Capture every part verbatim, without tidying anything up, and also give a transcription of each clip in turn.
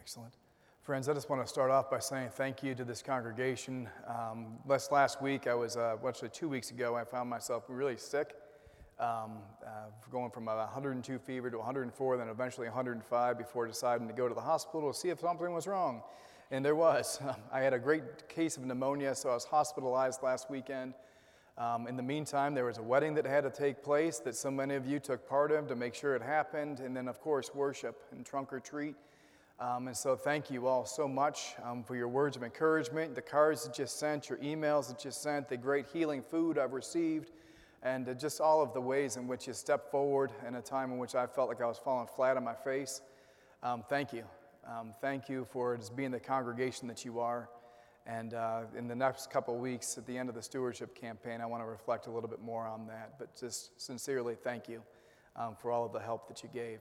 Excellent. Friends, I just want to start off by saying thank you to this congregation. Um, last, last week, I was, uh, actually two weeks ago, I found myself really sick, um, uh, going from one hundred two fever to one hundred four, then eventually one hundred five before deciding to go to the hospital to see if something was wrong. And there was. I had a great case of pneumonia, so I was hospitalized last weekend. Um, in the meantime, there was a wedding that had to take place that so many of you took part of to make sure it happened, and then, of course, worship and trunk or treat. Um, and so thank you all so much um, for your words of encouragement, the cards that you sent, your emails that you sent, the great healing food I've received, and uh, just all of the ways in which you stepped forward in a time in which I felt like I was falling flat on my face. Um, thank you. Um, thank you for just being the congregation that you are. And uh, in the next couple of weeks, at the end of the stewardship campaign, I want to reflect a little bit more on that. But just sincerely thank you um, for all of the help that you gave.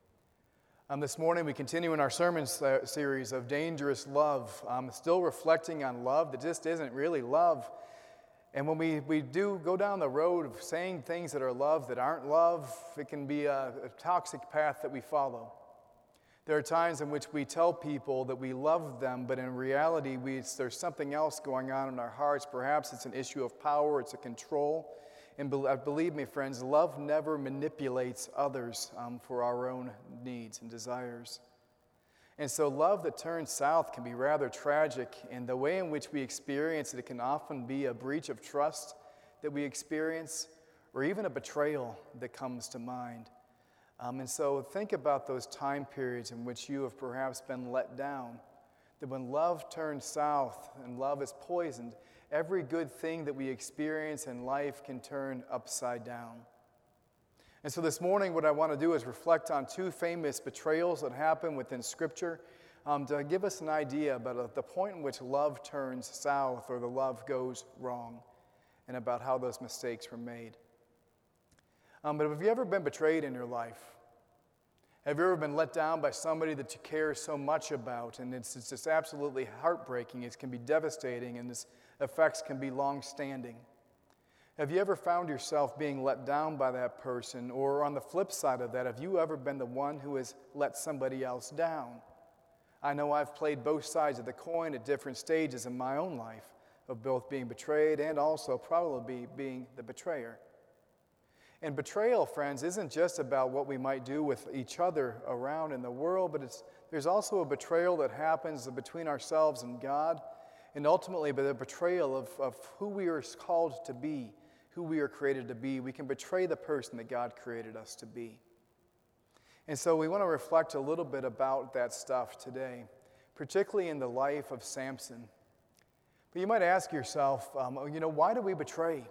Um, this morning, we continue in our sermon series of Dangerous Love, um, still reflecting on love that just isn't really love. And when we, we do go down the road of saying things that are love that aren't love, it can be a, a toxic path that we follow. There are times in which we tell people that we love them, but in reality, we, there's something else going on in our hearts. Perhaps it's an issue of power, it's a control. And believe me, friends, love never manipulates others um, for our own needs and desires. And so love that turns south can be rather tragic, and the way in which we experience it, it can often be a breach of trust that we experience, or even a betrayal that comes to mind. Um, and so think about those time periods in which you have perhaps been let down, that when love turns south and love is poisoned, every good thing that we experience in life can turn upside down. And so this morning, what I want to do is reflect on two famous betrayals that happen within Scripture um, to give us an idea about the point in which love turns south or the love goes wrong, and about how those mistakes were made. Um, but have you ever been betrayed in your life? Have you ever been let down by somebody that you care so much about? And it's, it's just absolutely heartbreaking. It can be devastating, and its effects can be long-standing. Have you ever found yourself being let down by that person? Or on the flip side of that, have you ever been the one who has let somebody else down? I know I've played both sides of the coin at different stages in my own life, of both being betrayed and also probably being the betrayer. And betrayal, friends, isn't just about what we might do with each other around in the world, but it's, there's also a betrayal that happens between ourselves and God, and ultimately the betrayal of, of who we are called to be, who we are created to be. We can betray the person that God created us to be. And so we want to reflect a little bit about that stuff today, particularly in the life of Samson. But you might ask yourself, um, you know, why do we betray?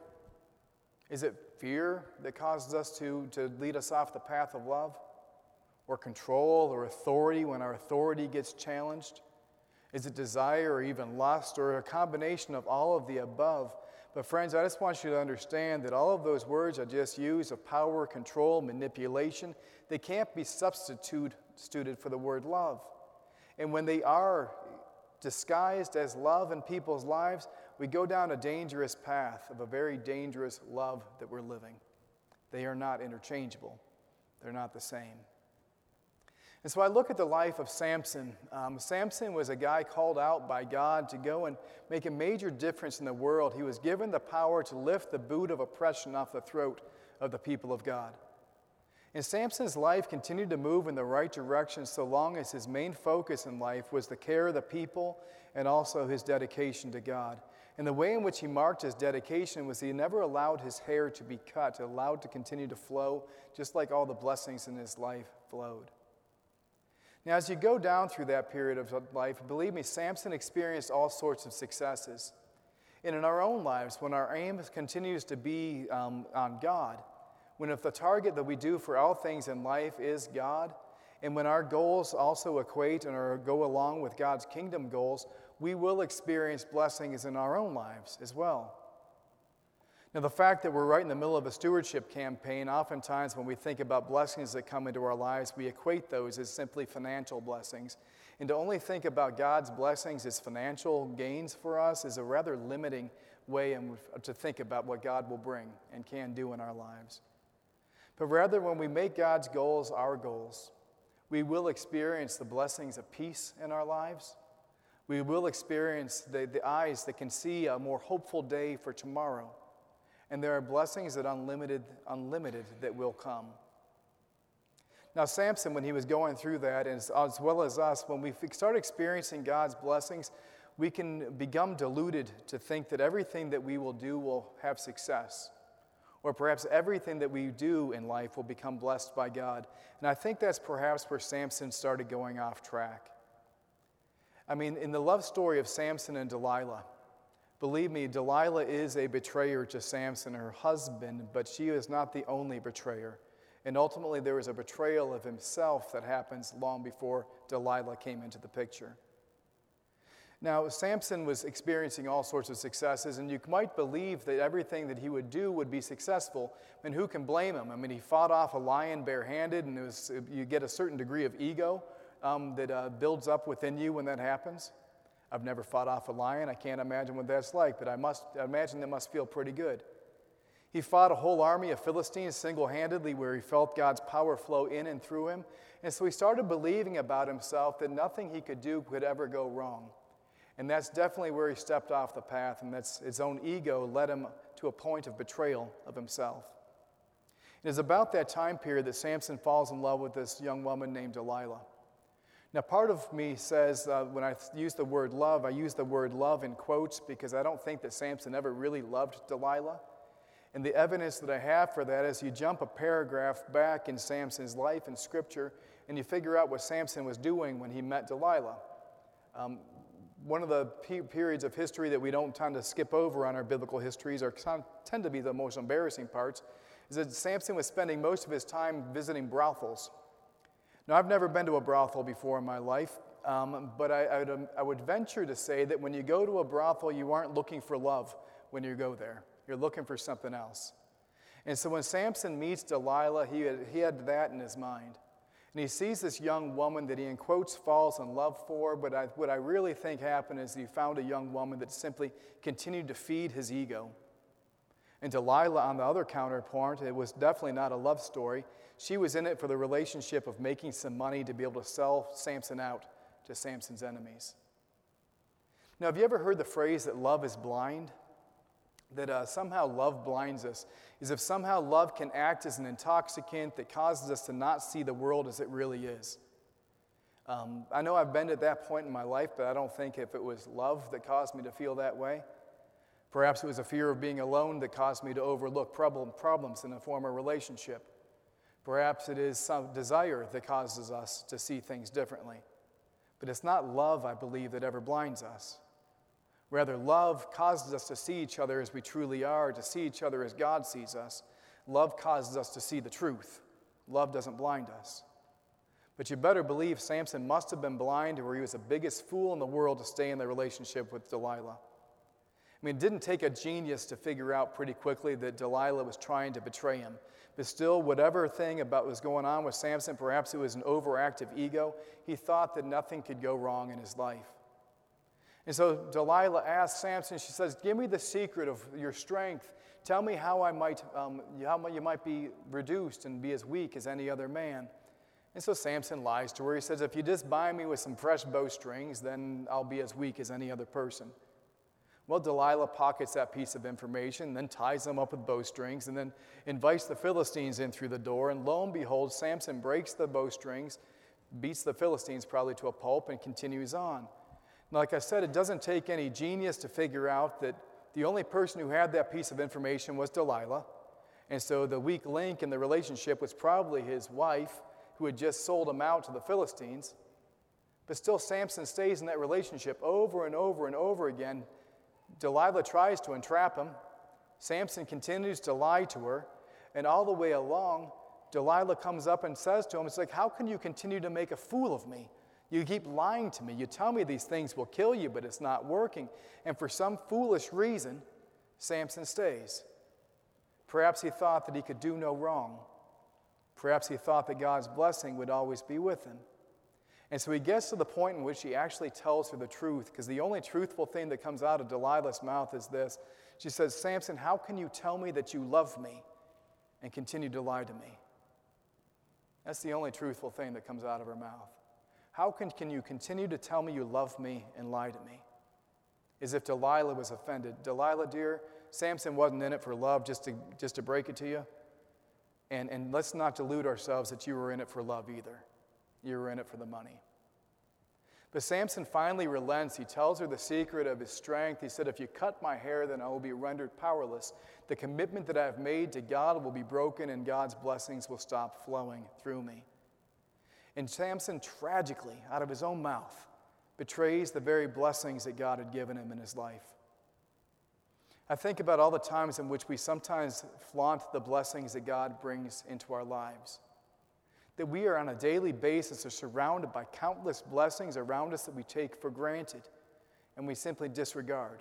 Is it fear that causes us to, to lead us off the path of love? Or control or authority when our authority gets challenged? Is it desire or even lust or a combination of all of the above? But friends, I just want you to understand that all of those words I just used of power, control, manipulation, they can't be substituted for the word love. And when they are disguised as love in people's lives, we go down a dangerous path of a very dangerous love that we're living. They are not interchangeable. They're not the same. And so I look at the life of Samson. Um, Samson was a guy called out by God to go and make a major difference in the world. He was given the power to lift the boot of oppression off the throat of the people of God. And Samson's life continued to move in the right direction so long as his main focus in life was the care of the people and also his dedication to God. And the way in which he marked his dedication was he never allowed his hair to be cut, allowed to continue to flow, just like all the blessings in his life flowed. Now, as you go down through that period of life, believe me, Samson experienced all sorts of successes. And in our own lives, when our aim continues to be um, on God, when if the target that we do for all things in life is God, and when our goals also equate and or go along with God's kingdom goals, we will experience blessings in our own lives as well. Now, the fact that we're right in the middle of a stewardship campaign, oftentimes when we think about blessings that come into our lives, we equate those as simply financial blessings. And to only think about God's blessings as financial gains for us is a rather limiting way to think about what God will bring and can do in our lives. But rather, when we make God's goals our goals, We will experience the blessings of peace in our lives. We will experience the, the eyes that can see a more hopeful day for tomorrow. And there are blessings that unlimited, unlimited that will come. Now, Samson, when he was going through that, as, as well as us, when we start experiencing God's blessings, we can become deluded to think that everything that we will do will have success. Or perhaps everything that we do in life will become blessed by God. And I think that's perhaps where Samson started going off track. I mean, in the love story of Samson and Delilah, believe me, Delilah is a betrayer to Samson, her husband, but she is not the only betrayer. And ultimately, there is a betrayal of himself that happens long before Delilah came into the picture. Now, Samson was experiencing all sorts of successes, and you might believe that everything that he would do would be successful. And who can blame him? I mean, he fought off a lion barehanded, and it was, you get a certain degree of ego um, that uh, builds up within you when that happens. I've never fought off a lion. I can't imagine what that's like, but I must I imagine that must feel pretty good. He fought a whole army of Philistines single-handedly where he felt God's power flow in and through him. And so he started believing about himself that nothing he could do could ever go wrong. And that's definitely where he stepped off the path, and that's his own ego led him to a point of betrayal of himself. It is about that time period that Samson falls in love with this young woman named Delilah. Now, part of me says uh, when I use the word love, I use the word love in quotes because I don't think that Samson ever really loved Delilah. And the evidence that I have for that is you jump a paragraph back in Samson's life in Scripture, and you figure out what Samson was doing when he met Delilah. Um, one of the pe- periods of history that we don't tend to skip over on our biblical histories, or tend to be the most embarrassing parts, is that Samson was spending most of his time visiting brothels. Now, I've never been to a brothel before in my life, um, but I, I, would, um, I would venture to say that when you go to a brothel, you aren't looking for love when you go there. You're looking for something else. And so when Samson meets Delilah, he had, he had that in his mind. And he sees this young woman that he, in quotes, falls in love for, but I, what I really think happened is he found a young woman that simply continued to feed his ego. And Delilah, on the other counterpart, it was definitely not a love story. She was in it for the relationship of making some money to be able to sell Samson out to Samson's enemies. Now, have you ever heard the phrase that love is blind? That uh, somehow love blinds us, is if somehow love can act as an intoxicant that causes us to not see the world as it really is. Um, I know I've been at that point in my life, but I don't think if it was love that caused me to feel that way. Perhaps it was a fear of being alone that caused me to overlook problem, problems in a former relationship. Perhaps it is some desire that causes us to see things differently. But it's not love, I believe, that ever blinds us. Rather, love causes us to see each other as we truly are, to see each other as God sees us. Love causes us to see the truth. Love doesn't blind us. But you better believe Samson must have been blind, or he was the biggest fool in the world to stay in the relationship with Delilah. I mean, it didn't take a genius to figure out pretty quickly that Delilah was trying to betray him. But still, whatever thing about what was going on with Samson, perhaps it was an overactive ego, he thought that nothing could go wrong in his life. And so Delilah asks Samson, she says, give me the secret of your strength. Tell me how I might, um, how you might be reduced and be as weak as any other man. And so Samson lies to her. He says, if you just bind me with some fresh bowstrings, then I'll be as weak as any other person. Well, Delilah pockets that piece of information, then ties them up with bowstrings, and then invites the Philistines in through the door. And lo and behold, Samson breaks the bowstrings, beats the Philistines probably to a pulp, and continues on. Like I said, it doesn't take any genius to figure out that the only person who had that piece of information was Delilah. And so the weak link in the relationship was probably his wife, who had just sold him out to the Philistines. But still, Samson stays in that relationship over and over and over again. Delilah tries to entrap him. Samson continues to lie to her. And all the way along, Delilah comes up and says to him, it's like, how can you continue to make a fool of me? You keep lying to me. You tell me these things will kill you, but it's not working. And for some foolish reason, Samson stays. Perhaps he thought that he could do no wrong. Perhaps he thought that God's blessing would always be with him. And so he gets to the point in which he actually tells her the truth, because the only truthful thing that comes out of Delilah's mouth is this. She says, Samson, how can you tell me that you love me and continue to lie to me? That's the only truthful thing that comes out of her mouth. How can, can you continue to tell me you love me and lie to me? As if Delilah was offended. Delilah, dear, Samson wasn't in it for love, just to, just to break it to you. And, and let's not delude ourselves that you were in it for love either. You were in it for the money. But Samson finally relents. He tells her the secret of his strength. He said, if you cut my hair, then I will be rendered powerless. The commitment that I have made to God will be broken, and God's blessings will stop flowing through me. And Samson, tragically, out of his own mouth, betrays the very blessings that God had given him in his life. I think about all the times in which we sometimes flaunt the blessings that God brings into our lives. That we are on a daily basis are surrounded by countless blessings around us that we take for granted and we simply disregard.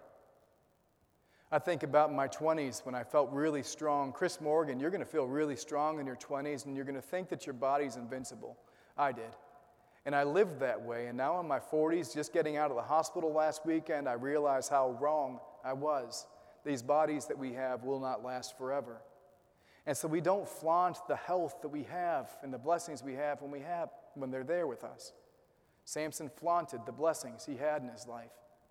I think about my twenties when I felt really strong. Chris Morgan, you're going to feel really strong in your twenties and you're going to think that your body's invincible. I did. And I lived that way. And now in my forties, just getting out of the hospital last weekend, I realized how wrong I was. These bodies that we have will not last forever. And so we don't flaunt the health that we have and the blessings we have when we have when they're there with us. Samson flaunted the blessings he had in his life.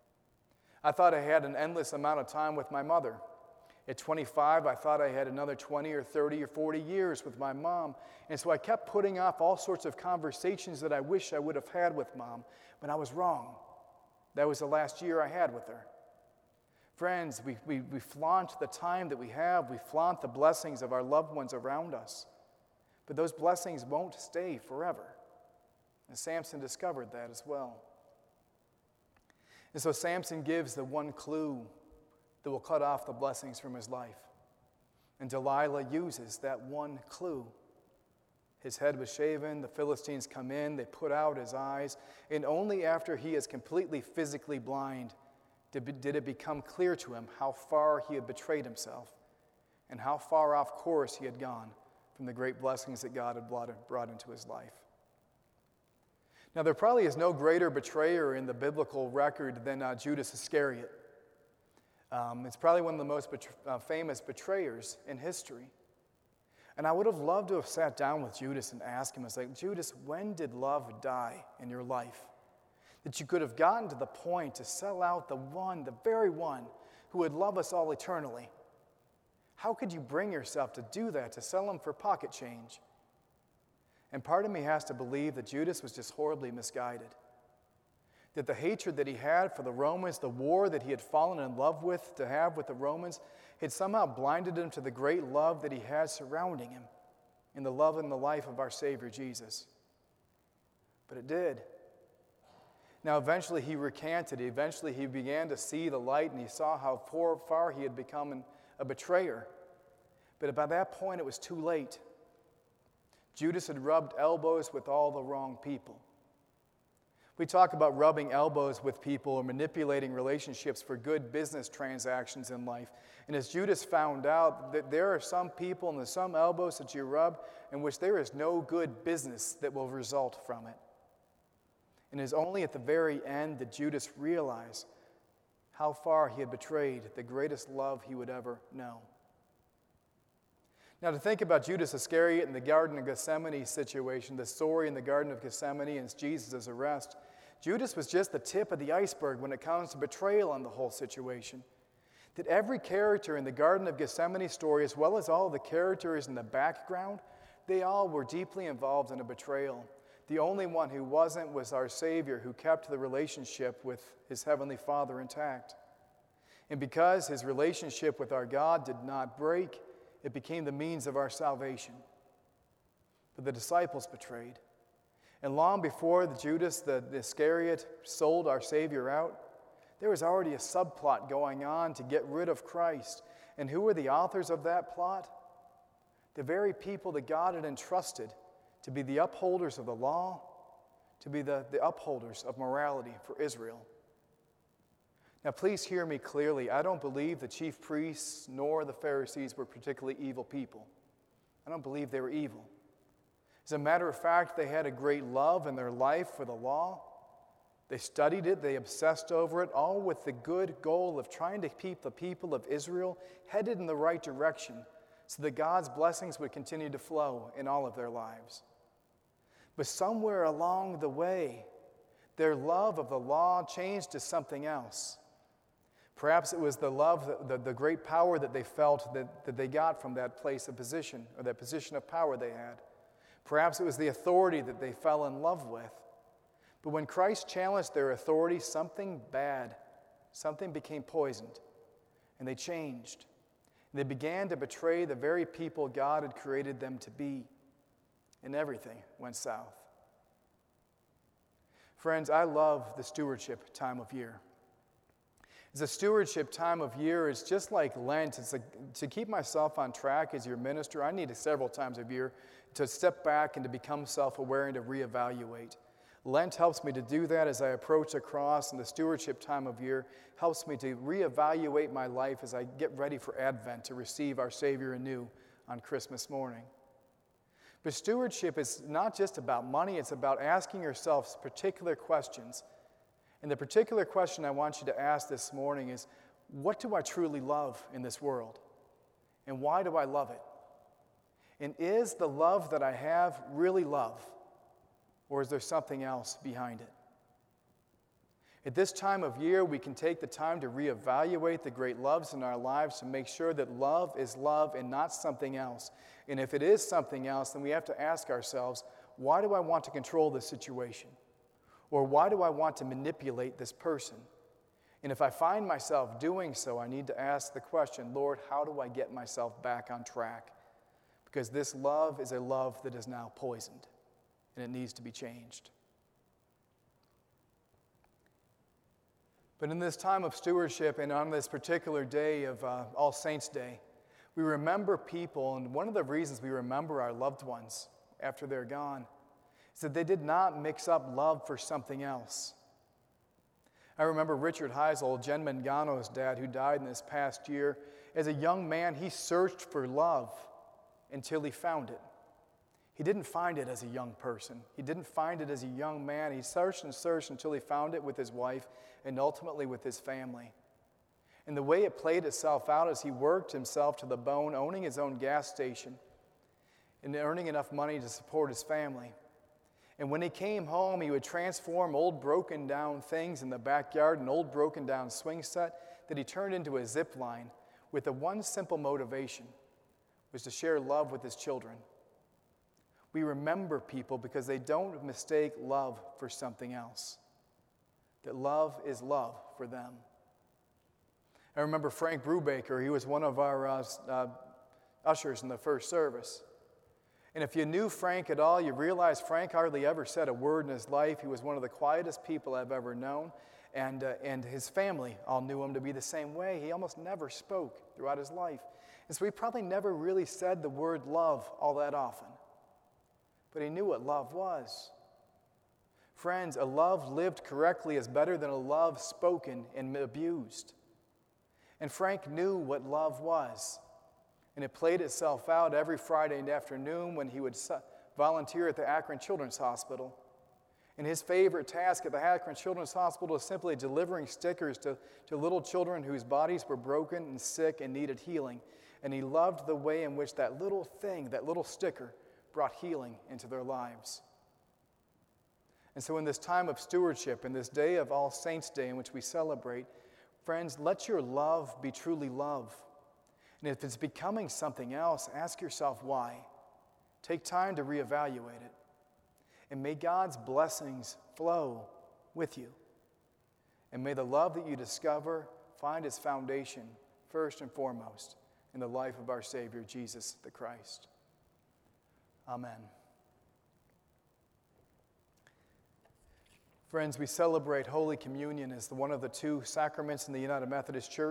I thought I had an endless amount of time with my mother. At twenty-five, I thought I had another twenty or thirty or forty years with my mom. And so I kept putting off all sorts of conversations that I wish I would have had with Mom, but I was wrong. That was the last year I had with her. Friends, we, we, we flaunt the time that we have. We flaunt the blessings of our loved ones around us. But those blessings won't stay forever. And Samson discovered that as well. And so Samson gives the one clue that will cut off the blessings from his life. And Delilah uses that one clue. His head was shaven, the Philistines come in, they put out his eyes, and only after he is completely physically blind did, did it become clear to him how far he had betrayed himself and how far off course he had gone from the great blessings that God had brought into his life. Now, there probably is no greater betrayer in the biblical record than uh, Judas Iscariot. Um, it's probably one of the most bet- uh, famous betrayers in history. And I would have loved to have sat down with Judas and asked him, I was like, Judas, when did love die in your life? That you could have gotten to the point to sell out the one, the very one, who would love us all eternally. How could you bring yourself to do that, to sell him for pocket change? And part of me has to believe that Judas was just horribly misguided. That the hatred that he had for the Romans, the war that he had fallen in love with to have with the Romans, had somehow blinded him to the great love that he had surrounding him in the love and the life of our Savior Jesus. But it did. Now eventually he recanted. Eventually he began to see the light and he saw how far he had become a betrayer. But by that point it was too late. Judas had rubbed elbows with all the wrong people. We talk about rubbing elbows with people or manipulating relationships for good business transactions in life. And as Judas found out, that there are some people and there's some elbows that you rub in which there is no good business that will result from it. And it is only at the very end that Judas realized how far he had betrayed the greatest love he would ever know. Now, to think about Judas Iscariot in the Garden of Gethsemane situation, the story in the Garden of Gethsemane and Jesus' arrest, Judas was just the tip of the iceberg when it comes to betrayal in the whole situation. That every character in the Garden of Gethsemane story, as well as all the characters in the background, they all were deeply involved in a betrayal. The only one who wasn't was our Savior, who kept the relationship with his Heavenly Father intact. And because his relationship with our God did not break, it became the means of our salvation. But the disciples betrayed. And long before the Judas, the, the Iscariot, sold our Savior out, there was already a subplot going on to get rid of Christ. And who were the authors of that plot? The very people that God had entrusted to be the upholders of the law, to be the, the upholders of morality for Israel. Now, please hear me clearly. I don't believe the chief priests nor the Pharisees were particularly evil people. I don't believe they were evil. As a matter of fact, they had a great love in their life for the law. They studied it, they obsessed over it, all with the good goal of trying to keep the people of Israel headed in the right direction so that God's blessings would continue to flow in all of their lives. But somewhere along the way, their love of the law changed to something else. Perhaps it was the love, the, the great power that they felt that, that they got from that place of position, or that position of power they had. Perhaps it was the authority that they fell in love with. But when Christ challenged their authority, something bad, something became poisoned, and they changed. And they began to betray the very people God had created them to be, and everything went south. Friends, I love the stewardship time of year. As a stewardship time of year, it's just like Lent. It's like, to keep myself on track as your minister, I need several times a year to step back and to become self-aware and to reevaluate. Lent helps me to do that as I approach the cross, and the stewardship time of year helps me to reevaluate my life as I get ready for Advent to receive our Savior anew on Christmas morning. But stewardship is not just about money, it's about asking yourself particular questions. And the particular question I want you to ask this morning is, what do I truly love in this world? And why do I love it? And is the love that I have really love? Or is there something else behind it? At this time of year, we can take the time to reevaluate the great loves in our lives to make sure that love is love and not something else. And if it is something else, then we have to ask ourselves, why do I want to control this situation? Or why do I want to manipulate this person? And if I find myself doing so, I need to ask the question, Lord, how do I get myself back on track? Because this love is a love that is now poisoned, and it needs to be changed. But in this time of stewardship and on this particular day of uh, All Saints' Day, we remember people, and one of the reasons we remember our loved ones after they're gone is that they did not mix up love for something else. I remember Richard Heisel, Jen Mangano's dad, who died in this past year. As a young man, he searched for love until he found it. He didn't find it as a young person. He didn't find it as a young man. He searched and searched until he found it with his wife and ultimately with his family. And the way it played itself out is he worked himself to the bone, owning his own gas station and earning enough money to support his family. And when he came home, he would transform old broken down things in the backyard, an old broken down swing set that he turned into a zip line with the one simple motivation, was to share love with his children. We remember people because they don't mistake love for something else. That love is love for them. I remember Frank Brubaker. He was one of our uh, uh, ushers in the first service. And if you knew Frank at all, you realize Frank hardly ever said a word in his life. He was one of the quietest people I've ever known. And, uh, and his family all knew him to be the same way. He almost never spoke throughout his life. And so he probably never really said the word love all that often. But he knew what love was. Friends, a love lived correctly is better than a love spoken and abused. And Frank knew what love was. And it played itself out every Friday afternoon when he would volunteer at the Akron Children's Hospital. And his favorite task at the Akron Children's Hospital was simply delivering stickers to, to little children whose bodies were broken and sick and needed healing. And he loved the way in which that little thing, that little sticker, brought healing into their lives. And so in this time of stewardship, in this day of All Saints' Day in which we celebrate, friends, let your love be truly love. And if it's becoming something else, ask yourself why. Take time to reevaluate it. And may God's blessings flow with you. And may the love that you discover find its foundation, first and foremost, in the life of our Savior, Jesus the Christ. Amen. Friends, we celebrate Holy Communion as the one of the two sacraments in the United Methodist Church.